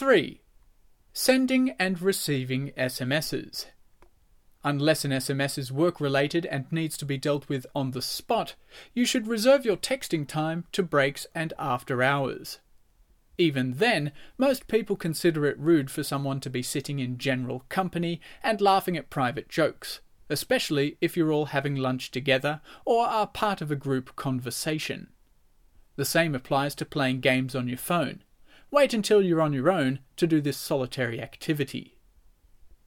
3. Sending and receiving SMSs. Unless an SMS is work-related and needs to be dealt with on the spot, you should reserve your texting time to breaks and after hours. Even then, most people consider it rude for someone to be sitting in general company and laughing at private jokes, especially if you're all having lunch together or are part of a group conversation. The same applies to playing games on your phone. Wait until you're on your own to do this solitary activity.